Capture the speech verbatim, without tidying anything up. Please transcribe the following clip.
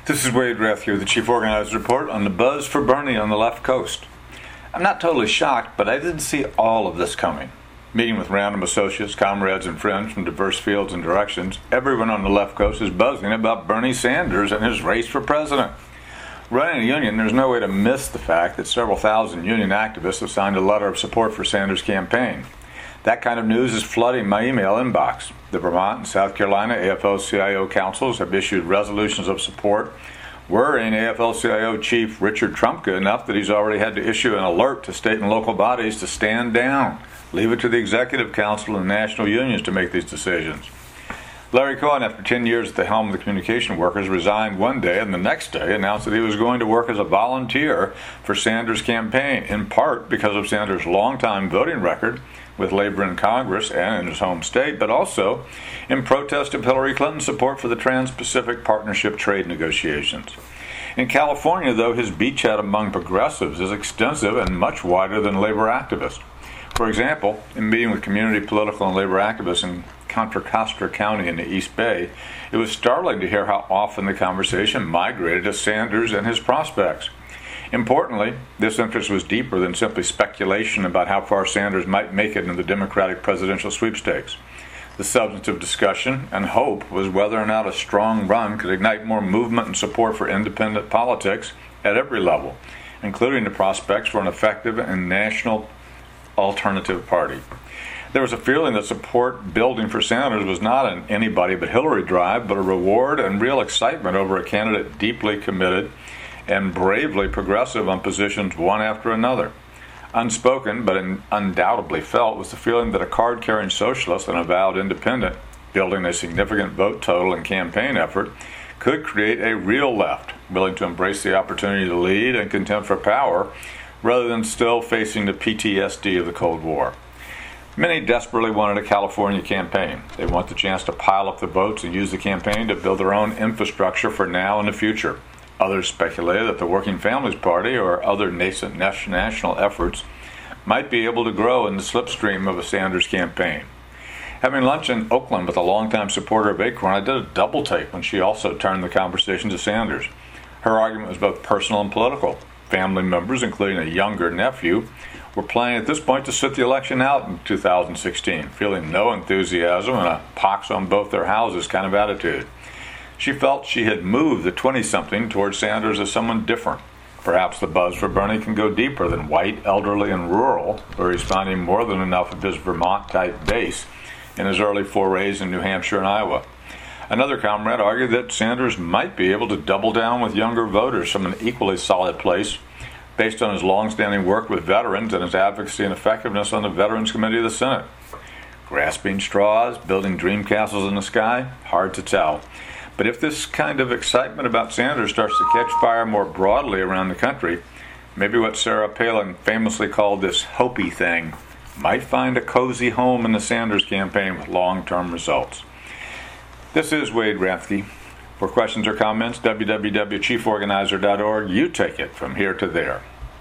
This is Wade Rathke with the Chief Organizer's Report on the buzz for Bernie on the left coast. I'm not totally shocked, but I didn't see all of this coming. Meeting with random associates, comrades, and friends from diverse fields and directions, everyone on the left coast is buzzing about Bernie Sanders and his race for president. Running a union, there's no way to miss the fact that several thousand union activists have signed a letter of support for Sanders' campaign. That kind of news is flooding my email inbox. The Vermont and South Carolina A F L C I O councils have issued resolutions of support, worrying A F L C I O Chief Richard Trumka enough that he's already had to issue an alert to state and local bodies to stand down. Leave it to the Executive Council and national unions to make these decisions. Larry Cohen, after ten years at the helm of the communication workers, resigned one day and the next day announced that he was going to work as a volunteer for Sanders' campaign, in part because of Sanders' longtime voting record with labor in Congress and in his home state, but also in protest of Hillary Clinton's support for the Trans-Pacific Partnership trade negotiations. In California, though, his beachhead among progressives is extensive and much wider than labor activists. For example, in meeting with community, political, and labor activists in Contra Costa County in the East Bay, it was startling to hear how often the conversation migrated to Sanders and his prospects. Importantly, this interest was deeper than simply speculation about how far Sanders might make it in the Democratic presidential sweepstakes. The substantive discussion and hope was whether or not a strong run could ignite more movement and support for independent politics at every level, including the prospects for an effective and national alternative party. There was a feeling that support building for Sanders was not an anybody but Hillary drive, but a reward and real excitement over a candidate deeply committed and bravely progressive on positions one after another. Unspoken, but undoubtedly felt, was the feeling that a card-carrying socialist and avowed independent, building a significant vote total and campaign effort, could create a real left, willing to embrace the opportunity to lead and contempt for power, rather than still facing the P T S D of the Cold War. Many desperately wanted a California campaign. They want the chance to pile up the votes and use the campaign to build their own infrastructure for now and the future. Others speculated that the Working Families Party or other nascent national efforts might be able to grow in the slipstream of a Sanders campaign. Having lunch in Oakland with a longtime supporter of Acorn, I did a double take when she also turned the conversation to Sanders. Her argument was both personal and political. Family members, including a younger nephew, were planning at this point to sit the election out in two thousand sixteen, feeling no enthusiasm and a pox on both their houses kind of attitude. She felt she had moved the twenty-something towards Sanders as someone different. Perhaps the buzz for Bernie can go deeper than white, elderly, and rural, where he's finding more than enough of his Vermont-type base in his early forays in New Hampshire and Iowa. Another comrade argued that Sanders might be able to double down with younger voters from an equally solid place based on his long-standing work with veterans and his advocacy and effectiveness on the Veterans Committee of the Senate. Grasping straws, building dream castles in the sky? Hard to tell. But if this kind of excitement about Sanders starts to catch fire more broadly around the country, maybe what Sarah Palin famously called this Hopi thing might find a cozy home in the Sanders campaign with long-term results. This is Wade Rathke. For questions or comments, w w w dot chief organizer dot org. You take it from here to there.